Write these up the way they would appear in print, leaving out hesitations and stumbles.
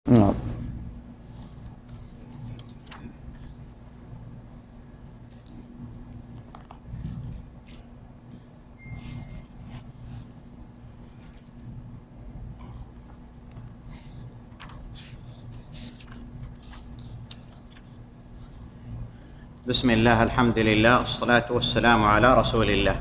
نعم. بسم الله، الحمد لله، والصلاة والسلام على رسول الله.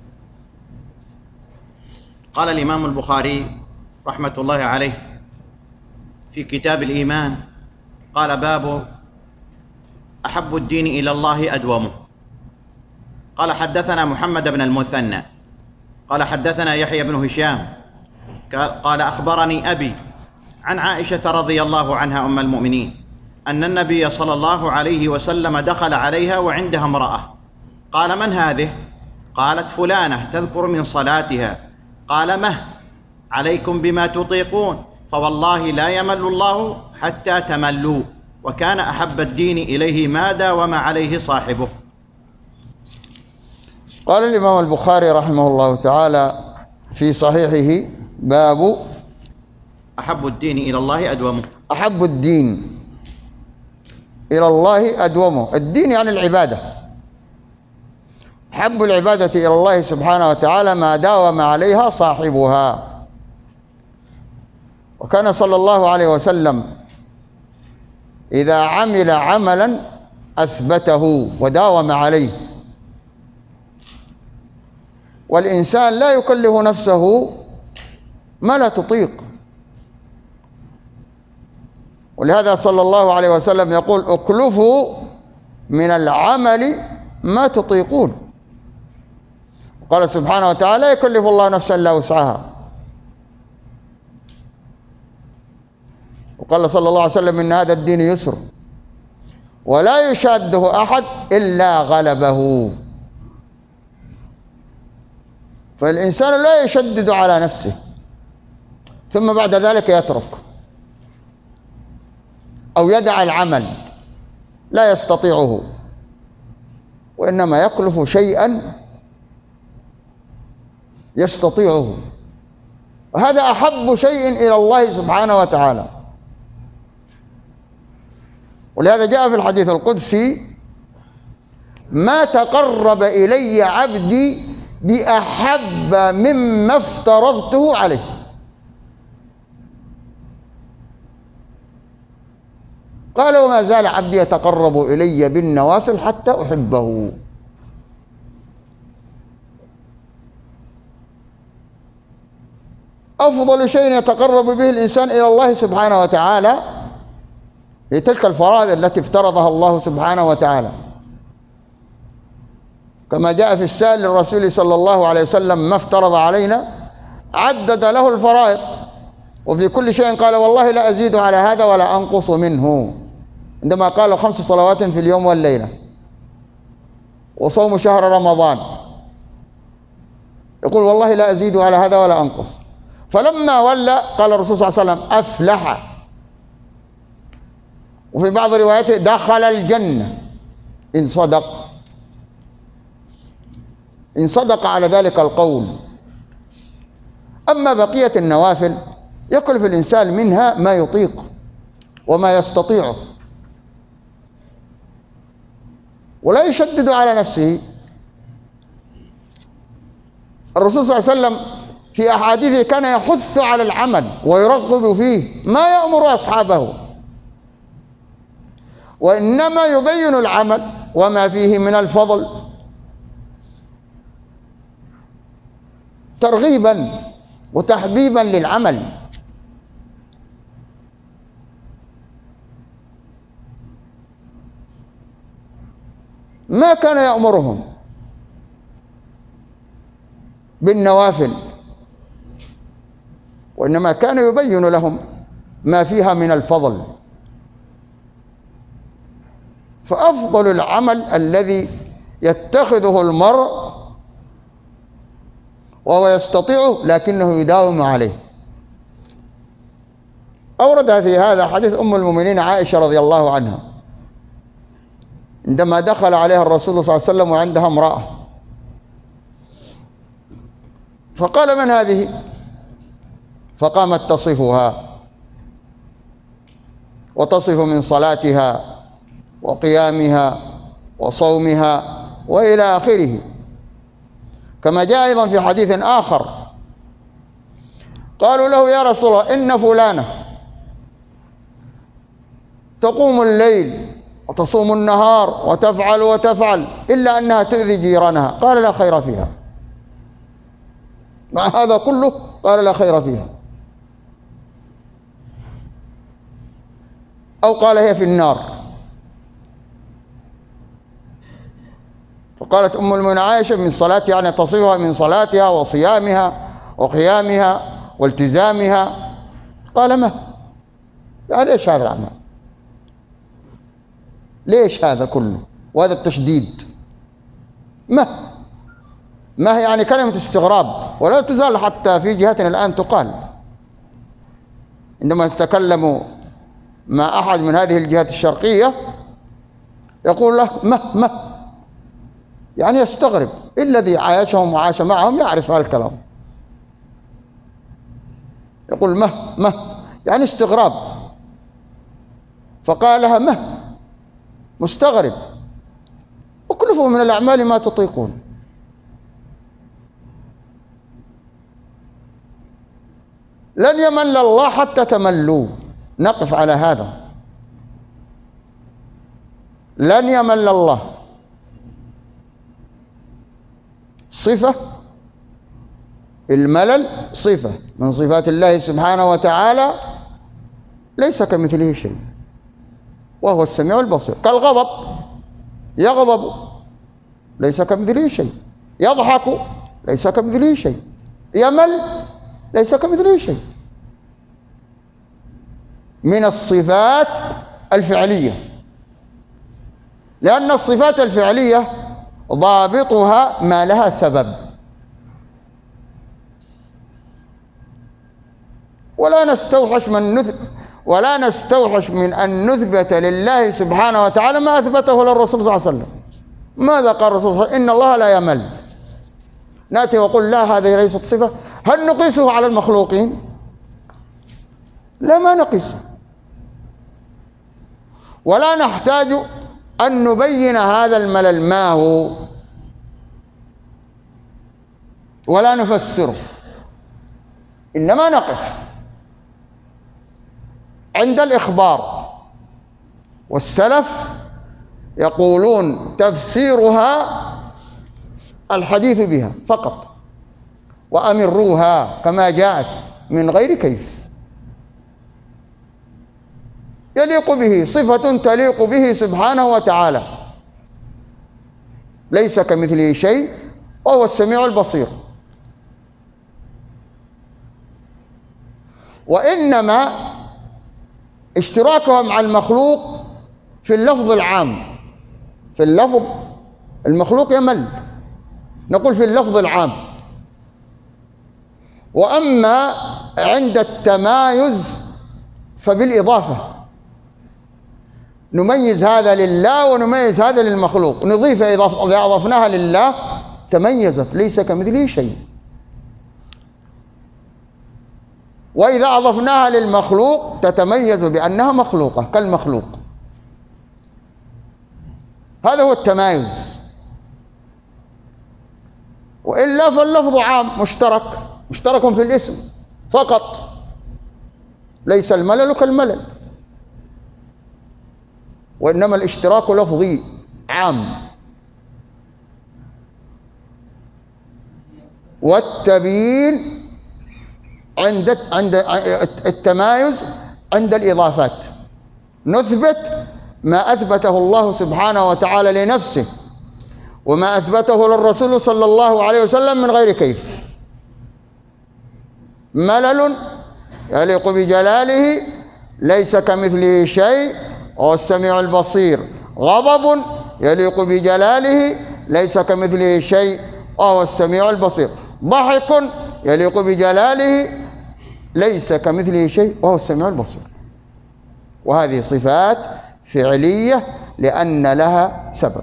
قال الإمام البخاري رحمة الله عليه في كتاب الإيمان، قال: باب أحب الدين إلى الله أدومه. قال: حدثنا محمد بن المثنى قال: حدثنا يحيى بن هشام قال: أخبرني أبي عن عائشة رضي الله عنها أم المؤمنين أن النبي صلى الله عليه وسلم دخل عليها وعندها امرأة. قال: من هذه؟ قالت: فلانة تذكر من صلاتها. قال: مه عليكم بما تطيقون، فوالله لا يمل الله حتى تملوا، وكان أحب الدين إليه ما داوم عليه صاحبه. قال الإمام البخاري رحمه الله تعالى في صحيحه: باب أحب الدين إلى الله أدومه. أحب الدين إلى الله أدومه. الدين يعني العبادة. أحب العبادة إلى الله سبحانه وتعالى ما داوم عليها صاحبها. وكان صلى الله عليه وسلم إذا عمل عملا أثبته وداوم عليه. والإنسان لا يكلف نفسه ما لا تطيق، ولهذا صلى الله عليه وسلم يقول: اكلفوا من العمل ما تطيقون. قال سبحانه وتعالى: لا يكلف الله نفسا إلا وسعها. وقال صلى الله عليه وسلم: إن هذا الدين يسر ولا يشاده أحد إلا غلبه. فالإنسان لا يشدد على نفسه ثم بعد ذلك يترك أو يدع العمل، لا يستطيعه، وإنما يكلف شيئا يستطيعه. وهذا أحب شيء إلى الله سبحانه وتعالى. ولهذا جاء في الحديث القدسي: ما تقرب إلي عبدي بأحب مما افترضته عليه. قال: وما زال عبدي يتقرب إلي بالنوافل حتى أحبه. أفضل شيء يتقرب به الإنسان إلى الله سبحانه وتعالى هي تلك الفرائض التي افترضها الله سبحانه وتعالى، كما جاء في السائل للرسول صلى الله عليه وسلم: ما افترض علينا؟ عدد له الفرائض، وفي كل شيء قال: والله لا أزيد على هذا ولا أنقص منه. عندما قال: 5 صلوات في اليوم والليلة، وصوم شهر رمضان، يقول: والله لا أزيد على هذا ولا أنقص. فلما ولى قال الرسول صلى الله عليه وسلم: أفلح. وفي بعض رواياته: دخل الجنة إن صدق، إن صدق على ذلك القول. أما بقية النوافل يكلف الإنسان منها ما يطيق وما يستطيعه، ولا يشدد على نفسه. الرسول صلى الله عليه وسلم في أحاديثه كان يحث على العمل ويرغب فيه، ما يأمر أصحابه، وإنما يبين العمل وما فيه من الفضل ترغيبا وتحبيبا للعمل. ما كان يأمرهم بالنوافل، وإنما كان يبين لهم ما فيها من الفضل. فأفضل العمل الذي يتخذه المرء وهو يستطيعه لكنه يداوم عليه. أورد في هذا حديث أم المؤمنين عائشة رضي الله عنها عندما دخل عليها الرسول صلى الله عليه وسلم وعندها امرأة، فقال: من هذه؟ فقامت تصفها، وتصف من صلاتها وقيامها وصومها وإلى آخره. كما جاء أيضا في حديث آخر قالوا له يا رسول الله إن فلانة تقوم الليل وتصوم النهار وتفعل وتفعل إلا أنها تؤذي جيرانها، قال لا خير فيها. مع هذا كله قال لا خير فيها، أو قال هي في النار. فقالت أم المؤمنين عائشة من صلاتها، يعني تصفها من صلاتها وصيامها وقيامها والتزامها. قال ما يعني ليش هذا العمل؟ ليش هذا كله وهذا التشديد؟ ما هي يعني كلمة استغراب، ولا تزال حتى في جهتنا الآن تقال عندما تتكلم مع أحد من هذه الجهات الشرقية يقول له ما يعني يستغرب. الذي عايشهم وعاش معهم يعرف هذا الكلام. يقول ما يعني استغراب. فقال لها مستغرب، اكلفوا من الأعمال ما تطيقون. لن يمل الله حتى تملوا. نقف على هذا. لن يمل الله صفة، الملل صفة من صفات الله سبحانه وتعالى، ليس كمثله شيء وهو السميع البصير. كالغضب، يغضب ليس كمثله شيء، يضحك ليس كمثله شيء، يمل ليس كمثله شيء. من الصفات الفعلية، لأن الصفات الفعلية ضابطها ما لها سبب، ولا نستوحش من أن نثبت لله سبحانه وتعالى ما أثبته للرسول صلى الله عليه وسلم. ماذا قال الرسول صلى الله عليه وسلم؟ إن الله لا يمل. نأتي وقل لا هذه ليست صفة. هل نقيسه على المخلوقين؟ لا، ما نقيسه، ولا نحتاج أن نبين هذا الملل ما هو ولا نفسره، إنما نقف عند الإخبار. والسلف يقولون تفسيرها الحديث بها فقط، وأمروها كما جاءت من غير كيف، يليق به، صفة تليق به سبحانه وتعالى، ليس كمثله شيء وهو السميع البصير. وإنما اشتراكهم مع المخلوق في اللفظ العام. في اللفظ المخلوق يمل، نقول في اللفظ العام. وأما عند التمايز فبالإضافة، نميز هذا لله ونميز هذا للمخلوق، نضيف إذا أضفناها لله تميزت ليس كمثله شيء، وإذا أضفناها للمخلوق تتميز بأنها مخلوقة كالمخلوق. هذا هو التمايز. وإلا فاللفظ عام مشترك في الاسم فقط، ليس الملل كالملل، وإنما الاشتراك لفظي عام. والتبيين عند التمايز عند الإضافات، نثبت ما أثبته الله سبحانه وتعالى لنفسه وما أثبته للرسول صلى الله عليه وسلم من غير كيف. ملل يليق بجلاله ليس كمثله شيء وهو السميع البصير. غضب يليق بجلاله ليس كمثله شيء وهو السميع البصير. ضحك يليق بجلاله ليس كمثله شيء وهو السميع البصير. وهذه صفات فعلية لأن لها سبب.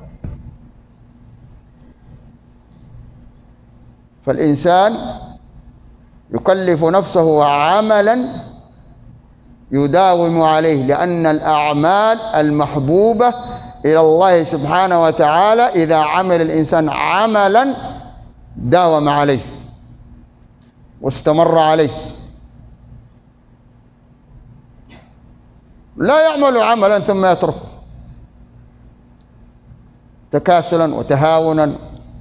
فالإنسان يكلف نفسه عملا يداوم عليه، لأن الأعمال المحبوبة إلى الله سبحانه وتعالى إذا عمل الإنسان عملا داوم عليه واستمر عليه. لا يعمل عملا ثم يتركه تكاسلا وتهاونا،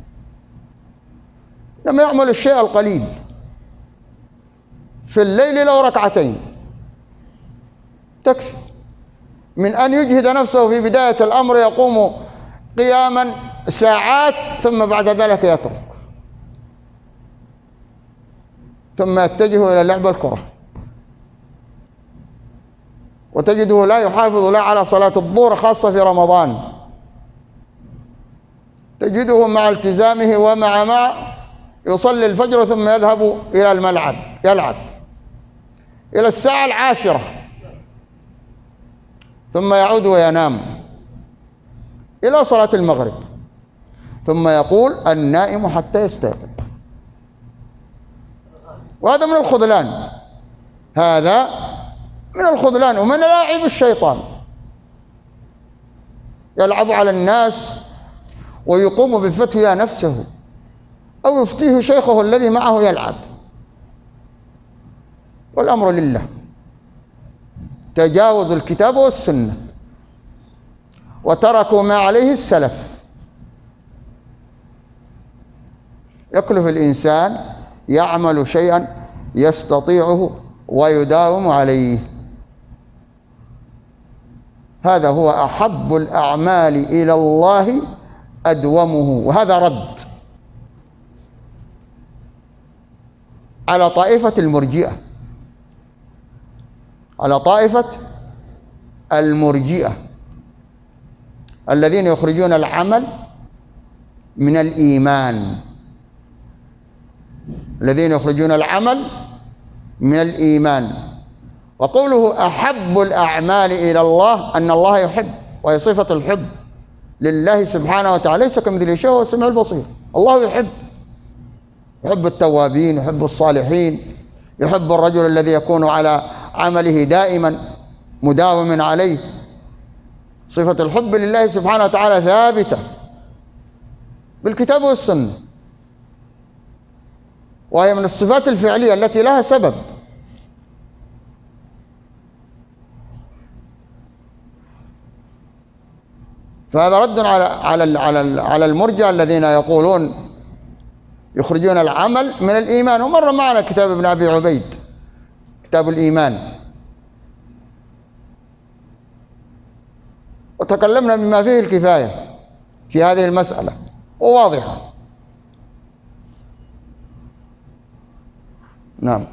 لما يعمل الشيء القليل في الليل لو ركعتين تكفي، من أن يجهد نفسه في بداية الأمر يقوم قياما ساعات ثم بعد ذلك يترك، ثم يتجه إلى لعب الكرة، وتجده لا يحافظ لا على صلاة الظهر خاصة في رمضان، تجده مع التزامه ومع يصلي الفجر ثم يذهب إلى الملعب يلعب إلى الساعة 10 ثم يعود وينام إلى صلاة المغرب، ثم يقول النائم حتى يستيقظ. وهذا من الخذلان، هذا من الخذلان ومن لاعب الشيطان، يلعب على الناس ويقوم بفتوى نفسه أو يفتيه شيخه الذي معه يلعب، والأمر لله. تجاوز الكتاب والسنة وتركوا ما عليه السلف. يكلف الإنسان يعمل شيئا يستطيعه ويداوم عليه، هذا هو أحب الأعمال إلى الله أدومه. وهذا رد على طائفة المرجئة، على طائفة المرجئة الذين يخرجون العمل من الإيمان، الذين يخرجون العمل من الإيمان. وقوله أحب الأعمال إلى الله أن الله يحب، وهي صفة الحب لله سبحانه وتعالى، ليس كمثله شيء، هو السميع البصير. الله يحب، يحب التوابين، يحب الصالحين، يحب الرجل الذي يكون على عمله دائما مداوما عليه. صفة الحب لله سبحانه وتعالى ثابتة بالكتاب والسنة، وهي من الصفات الفعلية التي لها سبب. فهذا رد على المرجئة الذين يقولون يخرجون العمل من الإيمان. ومر معنا كتاب ابن أبي عبيد، كتاب الإيمان، وتكلمنا بما فيه الكفاية في هذه المسألة وواضحة. نعم.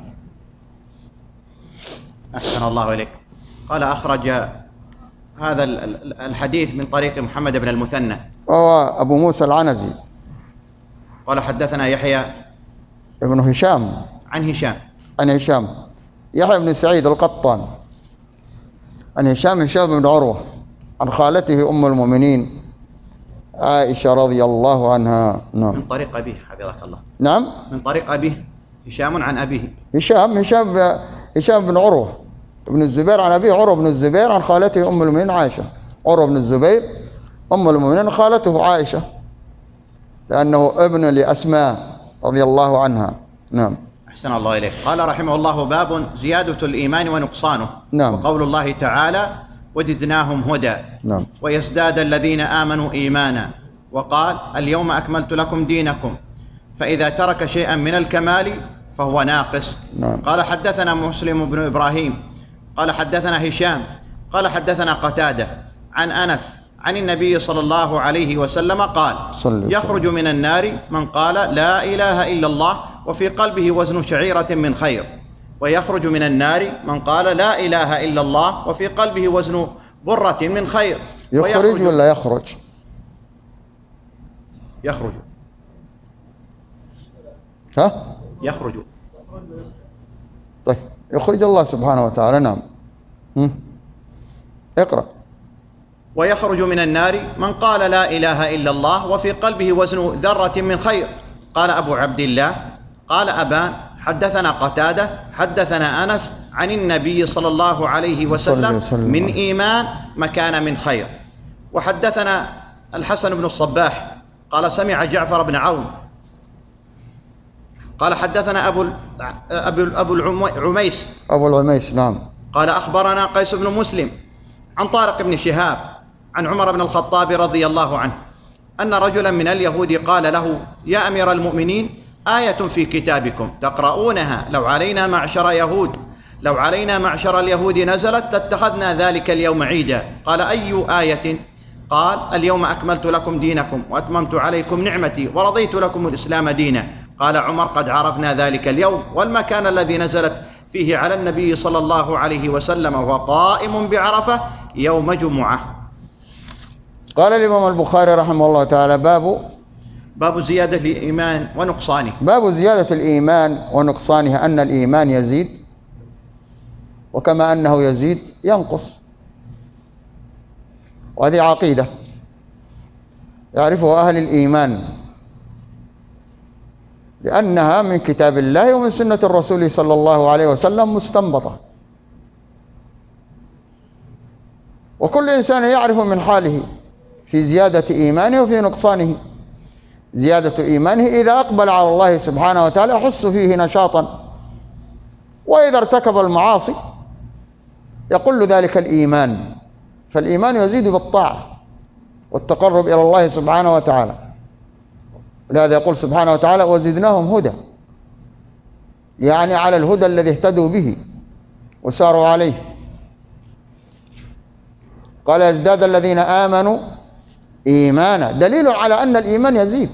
أحسن الله إليك. قال أخرج هذا الحديث من طريق محمد بن المثنى وهو أبو موسى العنزي. قال حدثنا يحيى ابن هشام عن هشام يحيى بن سعيد القطان عن هشام بن عروة عن خالته أم المؤمنين عائشة رضي الله عنها. نعم. من طريق أبيه حفظك الله. نعم. من طريق أبيه، هشام عن أبيه. هشام بن عروة بن الزبير عن أبيه عروة بن الزبير عن خالته أم المؤمنين عائشة. عروة بن الزبير أم المؤمنين خالته عائشة، لأنه ابن لأسماء رضي الله عنها. نعم. أحسن الله إليك. قال رحمه الله: باب زيادة الإيمان ونقصانه. نعم. وقول الله تعالى: وزدناهم هدى. نعم. ويزداد الذين آمنوا إيمانا. وقال: اليوم أكملت لكم دينكم. فإذا ترك شيئا من الكمال فهو ناقص. نعم. قال حدثنا مسلم بن إبراهيم قال حدثنا هشام قال حدثنا قتادة عن أنس عن النبي صلى الله عليه وسلم قال: يخرج من النار من قال لا إله إلا الله وفي قلبه وزن شعيرة من خير، ويخرج من النار من قال لا إله إلا الله وفي قلبه وزن برة من خير. يخرج ولا يخرج؟ يخرج. ها؟ يخرج. طيب، يخرج الله سبحانه وتعالى. نعم. اقرأ. ويخرج من النار من قال لا إله إلا الله وفي قلبه وزن ذرة من خير. قال أبو عبد الله: قال أبان: حدثنا قتادة حدثنا أنس عن النبي صلى الله عليه وسلم من إيمان مكان من خير. وحدثنا الحسن بن الصباح قال سمع جعفر بن عون قال حدثنا أبو العميس نعم قال أخبرنا قيس بن مسلم عن طارق بن شهاب عن عمر بن الخطاب رضي الله عنه أن رجلا من اليهود قال له يا أمير المؤمنين آية في كتابكم تقرؤونها لو علينا معشر اليهود نزلت لاتخذنا ذلك اليوم عيدا. قال أي آية؟ قال اليوم أكملت لكم دينكم وأتممت عليكم نعمتي ورضيت لكم الإسلام دينا. قال عمر قد عرفنا ذلك اليوم والمكان الذي نزلت فيه على النبي صلى الله عليه وسلم وهو قائم بعرفة يوم جمعة. قال الإمام البخاري رحمه الله تعالى باب زيادة الإيمان ونقصانه. باب زيادة الإيمان ونقصانه، أن الإيمان يزيد وكما أنه يزيد ينقص، وهذه عقيدة يعرفها أهل الإيمان لأنها من كتاب الله ومن سنة الرسول صلى الله عليه وسلم مستنبطة، وكل إنسان يعرف من حاله في زيادة إيمانه وفي نقصانه. زيادة إيمانه إذا أقبل على الله سبحانه وتعالى يحس فيه نشاطا، وإذا ارتكب المعاصي يقل ذلك الإيمان، فالإيمان يزيد بالطاعة والتقرب إلى الله سبحانه وتعالى. ولهذا يقول سبحانه وتعالى وزدناهم هدى، يعني على الهدى الذي اهتدوا به وساروا عليه. قال يزداد الذين آمنوا إيمانا، دليل على أن الإيمان يزيد،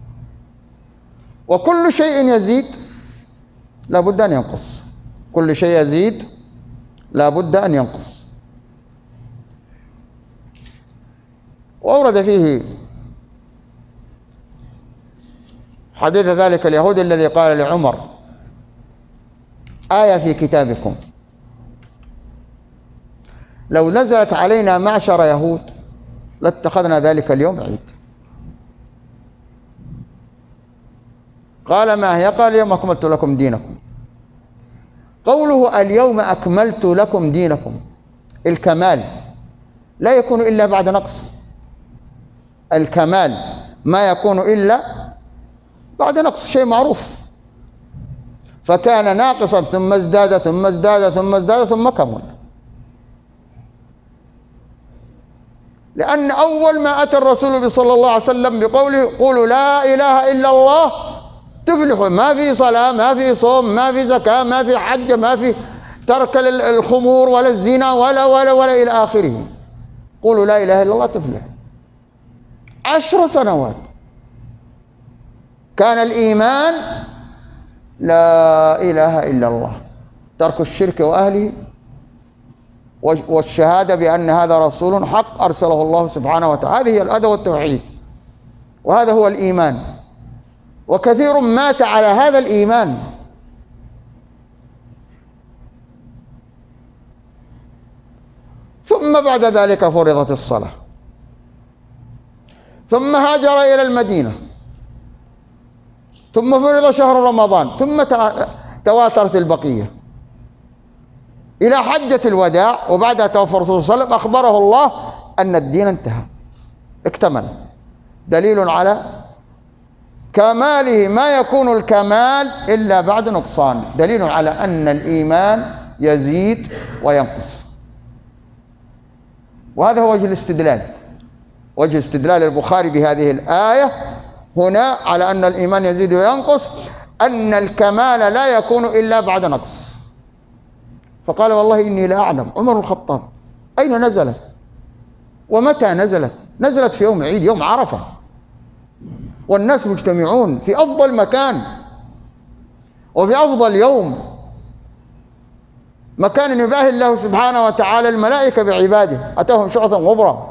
وكل شيء يزيد لا بد أن ينقص، كل شيء يزيد لا بد أن ينقص. وأورد فيه حديث ذلك اليهودي الذي قال لعمر آية في كتابكم لو نزلت علينا معشر يهود لاتخذنا ذلك اليوم عيد. قال ما هي؟ قال اليوم أكملت لكم دينكم. قوله اليوم أكملت لكم دينكم، الكمال لا يكون إلا بعد نقص، الكمال ما يكون إلا بعد نقص، شيء معروف. فكان ناقصا ثم ازداد ثم ازداد ثم ازداد ثم كمل، لأن أول ما أتى الرسول صلى الله عليه وسلم بقوله قولوا لا إله إلا الله تفلحوا، ما في صلاة، ما في صوم، ما في زكاة، ما في حج، ما في ترك الخمور ولا الزنا ولا إلى آخره. قولوا لا إله إلا الله تفلحوا. 10 سنوات كان الإيمان لا إله إلا الله، ترك الشرك وأهله، والشهادة بأن هذا رسول حق أرسله الله سبحانه وتعالى. هذه الأداة والتوحيد، وهذا هو الإيمان. وكثير مات على هذا الإيمان. ثم بعد ذلك فرضت الصلاة، ثم هاجر إلى المدينة، ثم فرض شهر رمضان، ثم تواترت البقية إلى حجة الوداع، وبعدها توفى الرسول صلى الله عليه وسلم أخبره الله أن الدين انتهى اكتمل. دليل على كماله، ما يكون الكمال إلا بعد نقصان، دليل على أن الإيمان يزيد وينقص. وهذا هو وجه الاستدلال، وجه استدلال البخاري بهذه الآية هنا على أن الإيمان يزيد وينقص، أن الكمال لا يكون إلا بعد نقص. فقال والله إني لا أعلم عمر الخطاب أين نزلت ومتى نزلت. نزلت في يوم عيد، يوم عرفة، والناس مجتمعون في أفضل مكان وفي أفضل يوم، مكان يباهي الله سبحانه وتعالى الملائكة بعباده، أتاهم شعثا غبرا.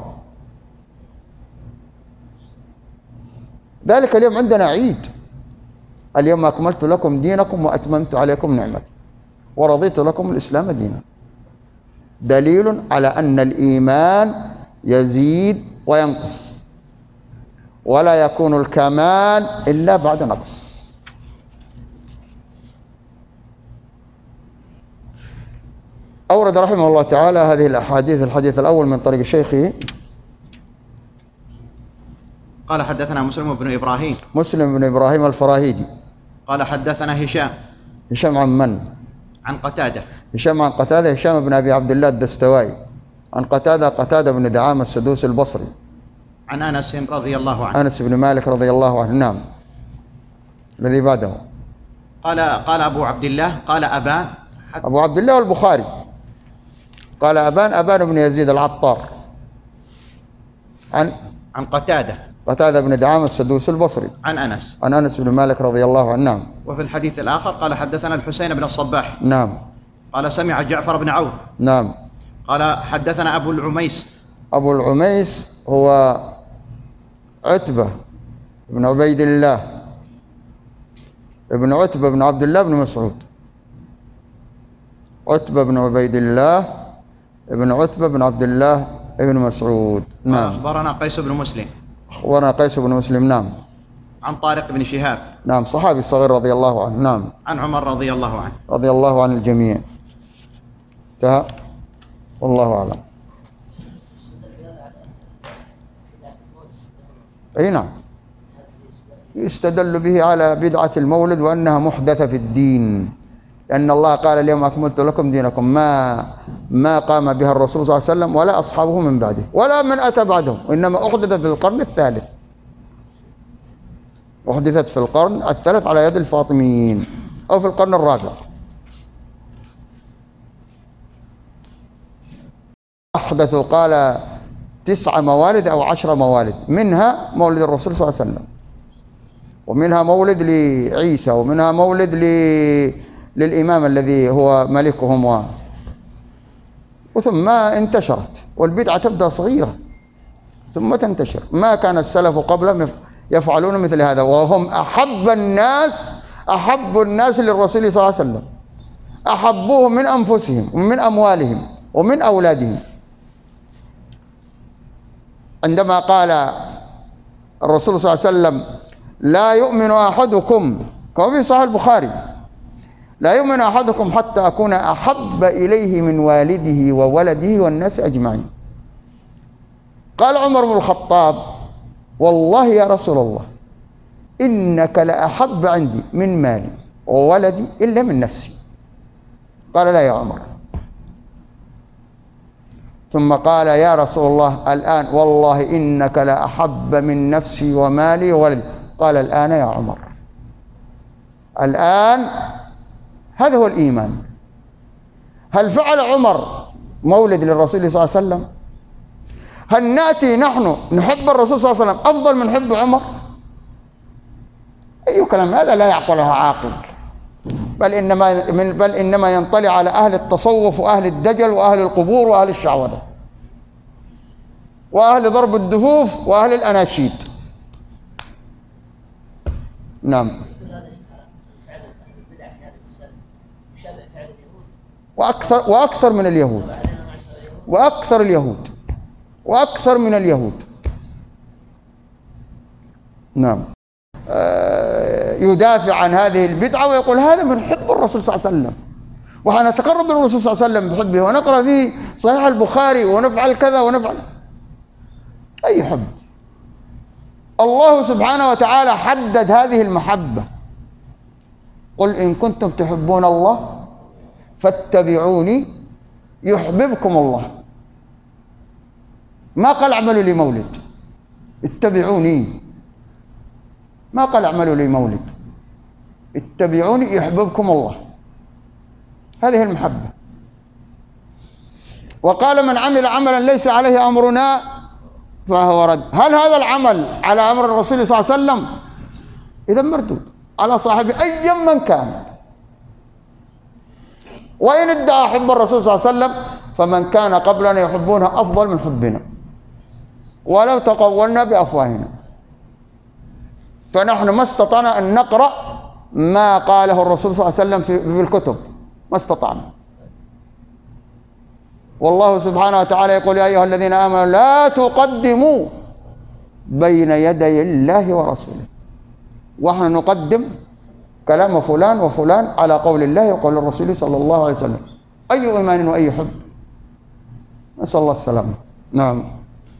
ذلك اليوم عندنا عيد، اليوم أكملت لكم دينكم وأتممت عليكم نعمتي ورضيت لكم الإسلام دينا. دليل على أن الإيمان يزيد وينقص، ولا يكون الكمال إلا بعد نقص. أورد رحمه الله تعالى هذه الأحاديث. الحديث الأول من طريق شيخه قال حدثنا مسلم بن إبراهيم. مسلم بن إبراهيم الفراهيدي. قال حدثنا هشام. هشام عن من؟ عن قتادة. هشام عن قتادة، هشام بن أبي عبد الله الدستوائي. عن قتادة، قتادة بن دعامة السدوسي البصري. عن أنس رضي الله عنه. أنس بن مالك رضي الله عنه. نعم. الذي بعده قال أبو عبد الله قال أبان. أبو عبد الله البخاري. قال أبان بن يزيد العطار. عن قتادة بن دعامة السدوسي البصري. عن أنس بن مالك رضي الله عنه. نعم. وفي الحديث الآخر قال حدثنا الحسين بن الصباح. نعم. قال سمع جعفر بن عون. نعم. قال حدثنا أبو العميس. أبو العميس هو عتبة بن عبيد الله ابن عتبة بن عبد الله بن مسعود. عتبة بن عبيد الله ابن عتبة بن عبد الله ابن مسعود. نعم. أخبرنا قيس بن مسلم. أخبرنا قيس بن مسلم. نعم. عن طارق بن شهاب. نعم، صحابي صغير رضي الله عنه. نعم. عن عمر رضي الله عنه. رضي الله عن الجميع. انتهى. والله أعلم. أي نعم، يستدل به على بدعة المولد وأنها محدثة في الدين، لأن الله قال اليوم أكملت لكم دينكم، ما قام بها الرسول صلى الله عليه وسلم ولا أصحابه من بعده ولا من أتى بعدهم، وإنما أحدثت في القرن الثالث. أحدثت في القرن الثالث على يد الفاطميين أو في القرن الرابع. أحدثوا قال 9 موالد أو 10 موالد، منها مولد الرسول صلى الله عليه وسلم، ومنها مولد لعيسى، ومنها مولد للإمام الذي هو ملكهم وثم انتشرت. والبدعة تبدأ صغيرة ثم تنتشر. ما كان السلف قبلهم يفعلون مثل هذا، وهم أحب الناس للرسول صلى الله عليه وسلم، أحبوه من أنفسهم ومن أموالهم ومن أولادهم. عندما قال الرسول صلى الله عليه وسلم لا يؤمن أحدكم، كما في صحيح البخاري، لا يؤمن أحدكم حتى أكون أحب إليه من والده وولده والناس أجمعين. قال عمر بن الخطاب والله يا رسول الله إنك لأحب عندي من مالي وولدي إلا من نفسي. قال لا يا عمر. ثم قال يا رسول الله الآن والله إنك لأحب من نفسي ومالي وولدي. قال الآن يا عمر. الآن هذا هو الإيمان. هل فعل عمر مولد للرسول صلى الله عليه وسلم؟ هل نأتي نحن نحب الرسول صلى الله عليه وسلم أفضل من حب عمر؟ أي كلام هذا لا يعقله عاقل، بل إنما ينطلي على أهل التصوف وأهل الدجل وأهل القبور وأهل الشعوذة وأهل ضرب الدفوف وأهل الأناشيد. نعم. وأكثر من اليهود، وأكثر من اليهود. نعم. يدافع عن هذه البدعة ويقول هذا من حب الرسول صلى الله عليه وسلم، وحنتقرب للرسول صلى الله عليه وسلم بحبه ونقرأ فيه صحيح البخاري ونفعل كذا ونفعل. أي حب؟ الله سبحانه وتعالى حدد هذه المحبة. قل إن كنتم تحبون الله فاتبعوني يحببكم الله. ما قال اعملوا لي مولد، اتبعوني. ما قال اعملوا لي مولد، اتبعوني يحببكم الله. هذه المحبة. وقال من عمل عملا ليس عليه أمرنا فهو رد. هل هذا العمل على أمر الرسول صلى الله عليه وسلم؟ إذا مردود على صاحبه أيا من كان. وإن ادعى حب الرسول صلى الله عليه وسلم فمن كان قبلنا يحبونها أفضل من حبنا ولو تقولنا بأفواهنا. فنحن ما استطعنا أن نقرأ ما قاله الرسول صلى الله عليه وسلم في الكتب، ما استطعنا. والله سبحانه وتعالى يقول يا أيها الذين آمنوا لا تقدموا بين يدي الله ورسوله. ونحن نقدم كلام فلان وفلان على قول الله وقول الرسول صلى الله عليه وسلم. أي إيمان وأي حب. نسأل الله السلامة. نعم.